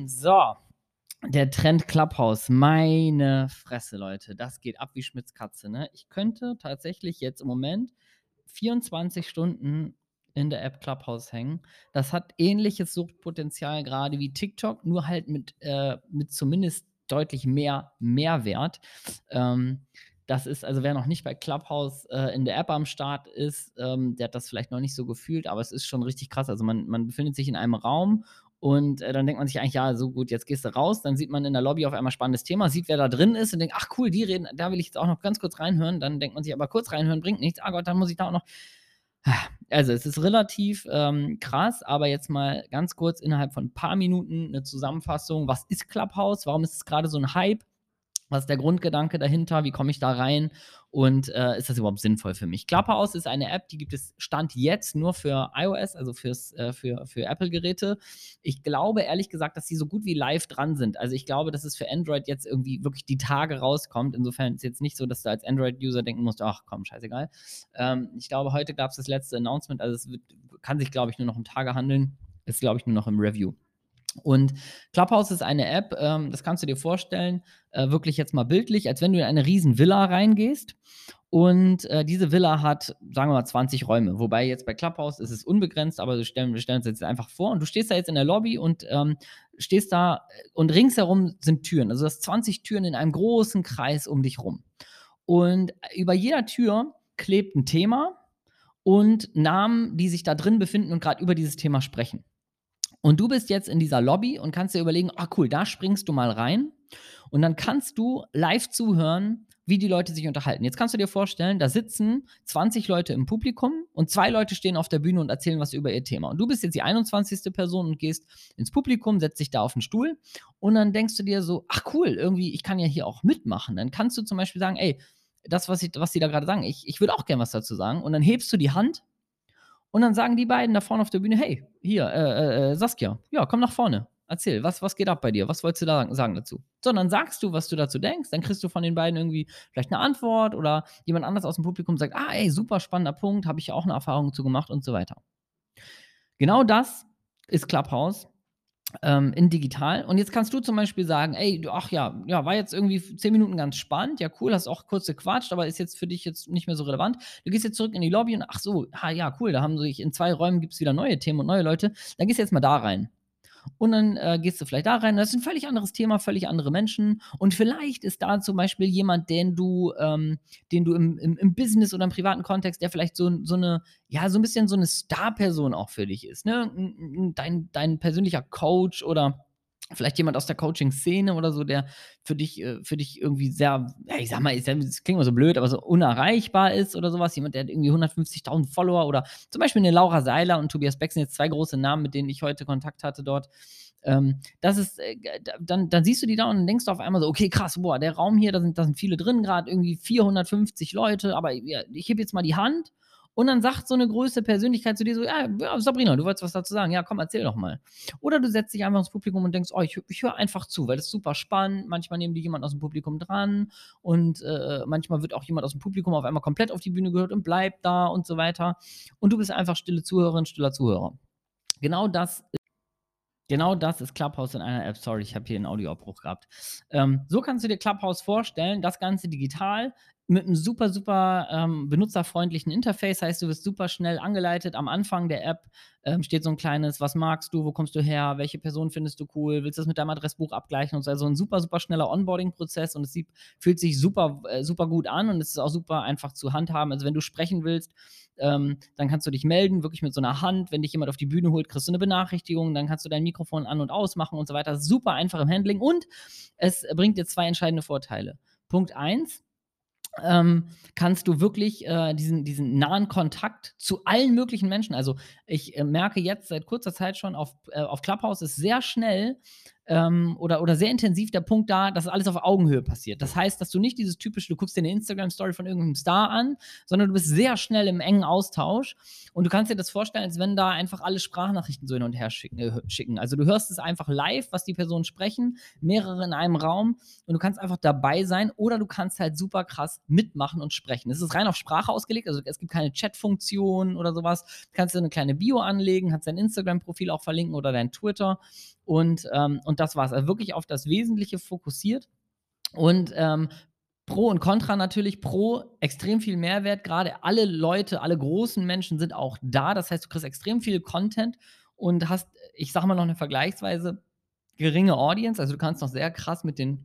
So, der Trend Clubhouse. Meine Fresse, Leute. Das geht ab wie Schmitz Katze, ne? Ich könnte tatsächlich jetzt im Moment 24 Stunden in der App Clubhouse hängen. Das hat ähnliches Suchtpotenzial gerade wie TikTok, nur halt mit zumindest deutlich mehr Mehrwert. Ähm, Das ist also, wer noch nicht bei Clubhouse, in der App am Start ist, der hat das vielleicht noch nicht so gefühlt, aber es ist schon richtig krass. Also, man befindet sich in einem Raum und, dann denkt man sich eigentlich: „Ja, so gut, jetzt gehst du raus.“ Dann sieht man in der Lobby auf einmal spannendes Thema, sieht, wer da drin ist und denkt: „Ach cool, die reden, da will ich jetzt auch noch ganz kurz reinhören.“ Dann denkt man sich aber: „Kurz reinhören bringt nichts. Ah Gott, dann muss ich da auch noch“. Also, es ist relativ, krass, aber jetzt mal ganz kurz innerhalb von ein paar Minuten eine Zusammenfassung. Was ist Clubhouse? Warum ist es gerade so ein Hype? Was ist der Grundgedanke dahinter? Wie komme ich da rein? Und, ist das überhaupt sinnvoll für mich? Clubhouse ist eine App, die gibt es Stand jetzt nur für iOS, also für Apple-Geräte. Ich glaube ehrlich gesagt, dass sie so gut wie live dran sind. Also, ich glaube, dass es für Android jetzt irgendwie wirklich die Tage rauskommt. Insofern ist es jetzt nicht so, dass du als Android-User denken musst: „Ach komm, scheißegal.“ Ich glaube, heute gab es das letzte Announcement, also, kann sich, glaube ich, nur noch um Tage handeln. Ist, glaube ich, nur noch im Review. Und Clubhouse ist eine App, das kannst du dir vorstellen, wirklich jetzt mal bildlich, als wenn du in eine riesen Villa reingehst und, diese Villa hat, sagen wir mal, 20 Räume. Wobei jetzt bei Clubhouse ist es unbegrenzt, aber wir stellen uns jetzt einfach vor und du stehst da jetzt in der Lobby und, stehst da, und ringsherum sind Türen. Also, du hast 20 Türen in einem großen Kreis um dich rum. Und über jeder Tür klebt ein Thema und Namen, die sich da drin befinden und gerade über dieses Thema sprechen. Und du bist jetzt in dieser Lobby und kannst dir überlegen: „Ah cool, da springst du mal rein.“ Und dann kannst du live zuhören, wie die Leute sich unterhalten. Jetzt kannst du dir vorstellen, da sitzen 20 Leute im Publikum und 2 Leute stehen auf der Bühne und erzählen was über ihr Thema. Und du bist jetzt die 21. Person und gehst ins Publikum, setzt dich da auf 'n Stuhl und dann denkst du dir so: „Ach cool, irgendwie, ich kann ja hier auch mitmachen.“ Dann kannst du zum Beispiel sagen: „Ey, das, was sie da gerade sagen, ich würde auch gern was dazu sagen.“ Und dann hebst du die Hand und dann sagen die beiden da vorne auf der Bühne: „Hey, hier, Saskia, ja, komm nach vorne. Erzähl, was geht ab bei dir? Was wolltest du da sagen dazu?“ So, und dann sagst du, was du dazu denkst, dann kriegst du von den beiden irgendwie vielleicht eine Antwort oder jemand anders aus dem Publikum sagt: „Ah, ey, super spannender Punkt, habe ich ja auch eine Erfahrung zu gemacht“ und so weiter. Genau das ist Clubhouse, in digital. Und jetzt kannst du zum Beispiel sagen: „Ey, du, ach ja, ja, war jetzt irgendwie 10 Minuten ganz spannend. Ja, cool, hast auch kurz gequatscht, aber ist jetzt für dich jetzt nicht mehr so relevant.“ Du gehst jetzt zurück in die Lobby und ach so, ja, cool, da haben sich in 2 Räumen gibt's wieder neue Themen und neue Leute. Dann gehst du jetzt mal da rein. Und dann, gehst du vielleicht da rein. Das ist 'n völlig anderes Thema, völlig andere Menschen. Und vielleicht ist da zum Beispiel jemand, den du im Business oder im privaten Kontext, der vielleicht so 'ne, ja, so 'n bisschen so 'ne Star-Person auch für dich ist, ne? Dein persönlicher Coach oder vielleicht jemand aus der Coaching-Szene oder so, der für dich irgendwie sehr, ja, ich sage mal, das klingt immer so blöd, aber so unerreichbar ist oder so was. Jemand, der hat irgendwie 150.000 Follower oder zum Beispiel 'ne Laura Seiler und Tobias Beck sind jetzt 2 große Namen, mit denen ich heute Kontakt hatte dort. Das ist, dann siehst du die da und dann denkst du auf einmal so: „Okay, krass, boah, der Raum hier, da sind viele drin, grad irgendwie 450 Leute, aber ja, ich hebe jetzt mal die Hand.“ Und dann sagt so 'ne große Persönlichkeit zu dir so: „Ja, ja, Sabrina, du wolltest was dazu sagen. Ja, komm, erzähl doch mal.“ Oder du setzt dich einfach ins Publikum und denkst: „Oh, ich höre einfach zu, weil das ist super spannend.“ Manchmal nehmen die jemanden aus'm Publikum dran und, manchmal wird auch jemand aus'm Publikum auf einmal komplett auf die Bühne gehört und bleibt da und so weiter. Und du bist einfach stille Zuhörerin, stiller Zuhörer. Genau das Genau das ist Clubhouse in einer App. Sorry, ich habe hier einen Audioabbruch gehabt. So kannst du dir Clubhouse vorstellen, das Ganze digital mit einem super, super, benutzerfreundlichen Interface. Heißt, du wirst super schnell angeleitet. Am Anfang der App, steht so ein kleines: „Was magst du? Wo kommst du her? Welche Person findest du cool? Willst du das mit deinem Adressbuch abgleichen?“ Und so. Also, ein super, super schneller Onboarding-Prozess und fühlt sich super super gut an und es ist auch super einfach zu handhaben. Also, wenn du sprechen willst, dann kannst du dich melden, wirklich mit so einer Hand. Wenn dich jemand auf die Bühne holt, kriegst du eine Benachrichtigung, dann kannst du dein Mikrofon an und ausmachen und so weiter. Super einfach im Handling und es bringt dir 2 entscheidende Vorteile. Punkt eins: kannst du wirklich, diesen nahen Kontakt zu allen möglichen Menschen, also, ich, merke jetzt seit kurzer Zeit schon auf Clubhouse ist sehr schnell, oder sehr intensiv der Punkt da, dass alles auf Augenhöhe passiert. Das heißt, dass du nicht dieses typische, du guckst dir eine Instagram-Story von irgendeinem Star an, sondern du bist sehr schnell im engen Austausch und du kannst dir das vorstellen, als wenn da einfach alle Sprachnachrichten so hin und her schicken. Also, du hörst es einfach live, was die Personen sprechen, mehrere in einem Raum und du kannst einfach dabei sein oder du kannst halt super krass mitmachen und sprechen. Es ist rein auf Sprache ausgelegt, also es gibt keine Chat-Funktion oder sowas. Du kannst dir eine kleine Bio anlegen, kannst dein Instagram-Profil auch verlinken oder dein Twitter Und das war's. Also wirklich auf das Wesentliche fokussiert und Pro und Contra natürlich. Pro, extrem viel Mehrwert. Gerade alle Leute, alle großen Menschen sind auch da. Das heißt, du kriegst extrem viel Content und hast, ich sage mal, noch eine vergleichsweise geringe Audience. Also, du kannst noch sehr krass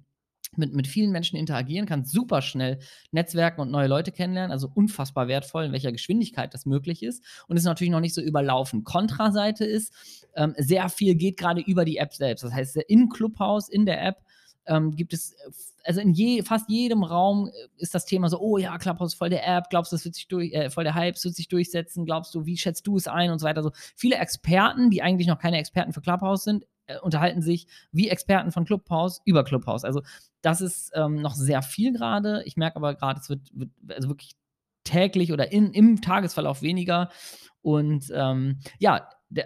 mit vielen Menschen interagieren, kannst super schnell netzwerken und neue Leute kennenlernen. Also, unfassbar wertvoll, in welcher Geschwindigkeit das möglich ist und ist natürlich noch nicht so überlaufen. Kontraseite ist, sehr viel geht gerade über die App selbst. Das heißt, in Clubhouse, in der App, gibt es also in fast jedem Raum ist das Thema so, oh ja, Clubhouse voll der App, glaubst du, das wird sich voll der Hype, es wird sich durchsetzen, glaubst du, wie schätzt du es ein und so weiter. So viele Experten, die eigentlich noch keine Experten für Clubhouse sind, unterhalten sich wie Experten von Clubhouse über Clubhouse. Also das ist noch sehr viel gerade. Ich merke aber gerade, es wird also wirklich täglich oder im Tagesverlauf weniger. Und ja,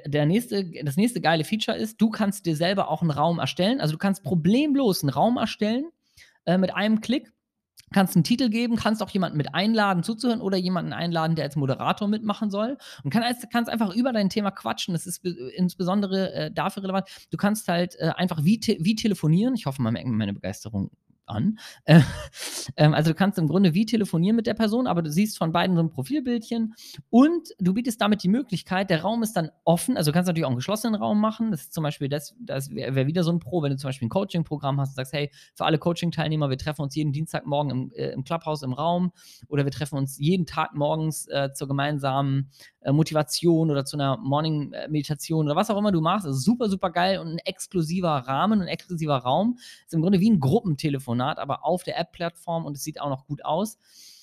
das nächste geile Feature ist, du kannst dir selber auch einen Raum erstellen. Also du kannst problemlos einen Raum erstellen mit einem Klick. Kannst einen Titel geben, kannst auch jemanden mit einladen zuzuhören oder jemanden einladen, der als Moderator mitmachen soll und kannst einfach über dein Thema quatschen. Das ist insbesondere dafür relevant. Du kannst halt einfach wie telefonieren. Ich hoffe, man merkt meine Begeisterung an. Äh, also du kannst im Grunde wie telefonieren mit der Person, aber du siehst von beiden so ein Profilbildchen und du bietest damit die Möglichkeit, der Raum ist dann offen. Also du kannst natürlich auch einen geschlossenen Raum machen. Das ist zum Beispiel, das wäre wieder so ein Pro, wenn du zum Beispiel ein Coaching-Programm hast und sagst, hey, für alle Coaching-Teilnehmer, wir treffen uns jeden Dienstagmorgen im Clubhouse im Raum oder wir treffen uns jeden Tag morgens zur gemeinsamen Motivation oder zu einer Morning-Meditation oder was auch immer du machst. Also super, super geil und ein exklusiver Rahmen, ein exklusiver Raum. Ist im Grunde wie ein Gruppentelefonat, aber auf der App-Plattform und es sieht auch noch gut aus.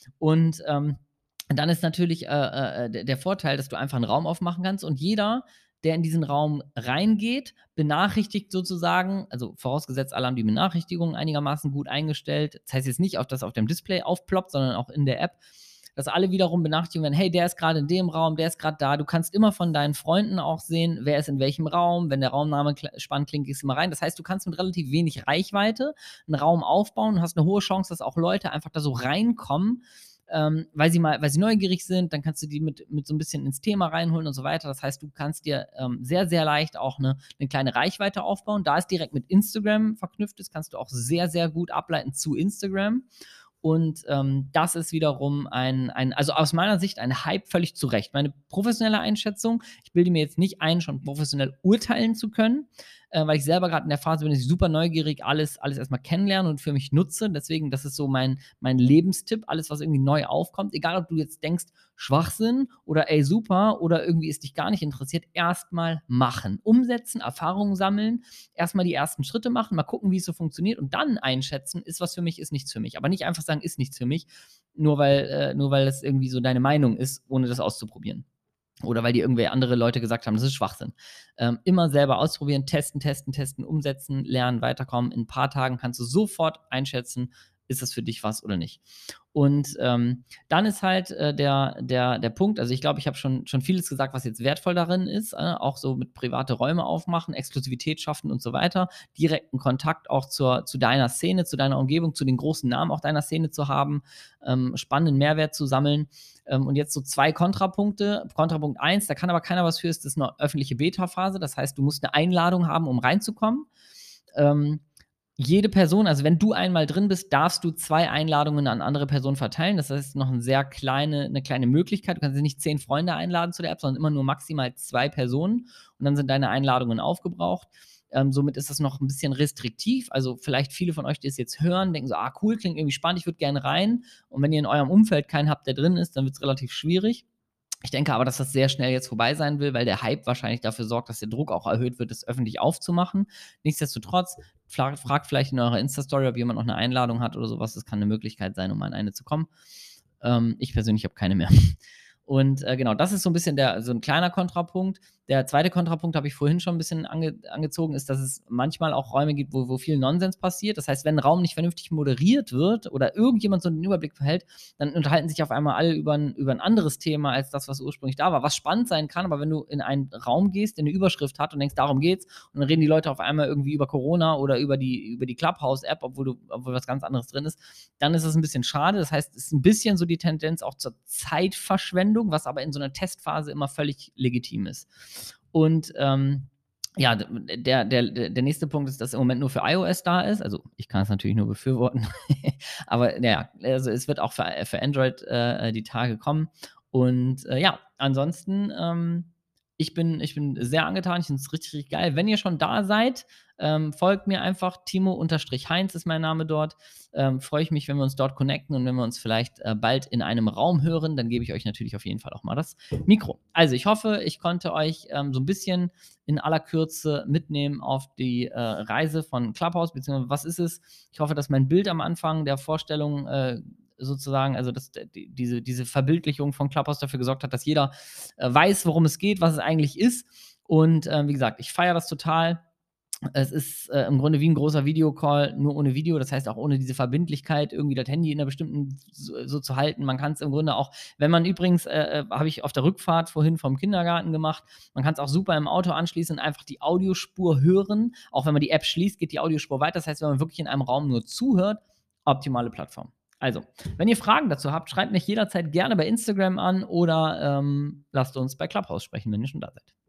Und dann ist natürlich der Vorteil, dass du einfach einen Raum aufmachen kannst und jeder, der in diesen Raum reingeht, benachrichtigt sozusagen, also vorausgesetzt, alle haben die Benachrichtigungen einigermaßen gut eingestellt. Das heißt jetzt nicht, dass auf dem Display aufploppt, sondern auch in der App, dass alle wiederum benachrichtigt werden, hey, der ist gerade in dem Raum, der ist gerade da. Du kannst immer von deinen Freunden auch sehen, wer ist in welchem Raum. Wenn der Raumname spannend klingt, gehst du mal rein. Das heißt, du kannst mit relativ wenig Reichweite einen Raum aufbauen und hast eine hohe Chance, dass auch Leute einfach da so reinkommen, weil sie neugierig sind, dann kannst du die mit so ein bisschen ins Thema reinholen und so weiter. Das heißt, du kannst dir sehr, sehr leicht auch eine kleine Reichweite aufbauen. Da es direkt mit Instagram verknüpft ist, kannst du auch sehr, sehr gut ableiten zu Instagram. Und das ist wiederum also aus meiner Sicht ein Hype völlig zu Recht. Meine professionelle Einschätzung, ich bilde mir jetzt nicht ein, schon professionell urteilen zu können, weil ich selber gerade in der Phase bin, dass ich super neugierig alles erstmal kennenlernen und für mich nutze. Deswegen, das ist so mein Lebenstipp. Alles, was irgendwie neu aufkommt, egal ob du jetzt denkst, Schwachsinn oder ey, super oder irgendwie ist dich gar nicht interessiert, erstmal machen. Umsetzen, Erfahrungen sammeln, erstmal die ersten Schritte machen, mal gucken, wie es so funktioniert und dann einschätzen, ist was für mich, ist nichts für mich. Aber nicht einfach sagen, ist nichts für mich, nur weil das irgendwie so deine Meinung ist, ohne das auszuprobieren. Oder weil dir irgendwelche andere Leute gesagt haben, das ist Schwachsinn. Immer selber ausprobieren, testen, umsetzen, lernen, weiterkommen. In ein paar Tagen kannst du sofort einschätzen, ist das für dich was oder nicht. Und dann ist halt der Punkt, also ich glaube, ich habe schon vieles gesagt, was jetzt wertvoll darin ist, auch so mit private Räume aufmachen, Exklusivität schaffen und so weiter, direkten Kontakt auch zu deiner Szene, zu deiner Umgebung, zu den großen Namen auch deiner Szene zu haben, spannenden Mehrwert zu sammeln. Und jetzt so 2 Kontrapunkte. Kontrapunkt 1, da kann aber keiner was für, ist das eine öffentliche Beta-Phase. Das heißt, du musst eine Einladung haben, um reinzukommen. Ähm, Jede Person, also wenn du einmal drin bist, darfst du 2 Einladungen an andere Personen verteilen. Das heißt, noch eine kleine Möglichkeit. Du kannst nicht 10 Freunde einladen zu der App, sondern immer nur maximal 2 Personen und dann sind deine Einladungen aufgebraucht. Somit ist das noch ein bisschen restriktiv. Also vielleicht viele von euch, die es jetzt hören, denken so, ah cool, klingt irgendwie spannend, ich würde gerne rein. Und wenn ihr in eurem Umfeld keinen habt, der drin ist, dann wird es relativ schwierig. Ich denke aber, dass das sehr schnell jetzt vorbei sein will, weil der Hype wahrscheinlich dafür sorgt, dass der Druck auch erhöht wird, das öffentlich aufzumachen. Nichtsdestotrotz, fragt vielleicht in eurer Insta-Story, ob jemand noch eine Einladung hat oder sowas. Das kann eine Möglichkeit sein, um an eine zu kommen. Ich persönlich habe keine mehr. Und genau, das ist so ein bisschen so ein kleiner Kontrapunkt. Der zweite Kontrapunkt habe ich vorhin schon ein bisschen angezogen, ist, dass es manchmal auch Räume gibt, wo viel Nonsens passiert. Das heißt, wenn ein Raum nicht vernünftig moderiert wird oder irgendjemand so einen Überblick behält, dann unterhalten sich auf einmal alle über ein anderes Thema als das, was ursprünglich da war. Was spannend sein kann, aber wenn du in einen Raum gehst, der eine Überschrift hat und denkst, darum geht's, und dann reden die Leute auf einmal irgendwie über Corona oder über die Clubhouse-App, obwohl was ganz anderes drin ist, dann ist es ein bisschen schade. Das heißt, es ist ein bisschen so die Tendenz auch zur Zeitverschwendung, was aber in so einer Testphase immer völlig legitim ist. Und Ja, der nächste Punkt ist, dass im Moment nur für iOS da ist. Also, ich kann es natürlich nur befürworten. Aber na ja, also, es wird auch für Android, die Tage kommen. Und, ja, ansonsten, ich bin sehr angetan. Ich finde es richtig, richtig geil. Wenn ihr schon da seid, folgt mir einfach. Timo_Heinz ist mein Name dort. Freue ich mich, wenn wir uns dort connecten und wenn wir uns vielleicht, bald in einem Raum hören, dann gebe ich euch natürlich auf jeden Fall auch mal das Mikro. Also, ich hoffe, ich konnte euch, so ein bisschen in aller Kürze mitnehmen auf die, Reise von Clubhouse, beziehungsweise was ist es? Ich hoffe, dass mein Bild am Anfang der Vorstellung, sozusagen, also dass diese Verbildlichung von Clubhouse dafür gesorgt hat, dass jeder, weiß, worum es geht, was es eigentlich ist. Und, wie gesagt, ich feiere das total. Es ist, im Grunde wie ein großer Videocall, nur ohne Video. Das heißt auch ohne diese Verbindlichkeit, irgendwie das Handy in einer bestimmten so zu halten. Man kann es im Grunde auch, wenn man übrigens, habe ich auf der Rückfahrt vorhin vom Kindergarten gemacht, man kann es auch super im Auto anschließen und einfach die Audiospur hören. Auch wenn man die App schließt, geht die Audiospur weiter. Das heißt, wenn man wirklich in einem Raum nur zuhört, optimale Plattform. Also, wenn ihr Fragen dazu habt, schreibt mich jederzeit gerne bei Instagram an oder, lasst uns bei Clubhouse sprechen, wenn ihr schon da seid.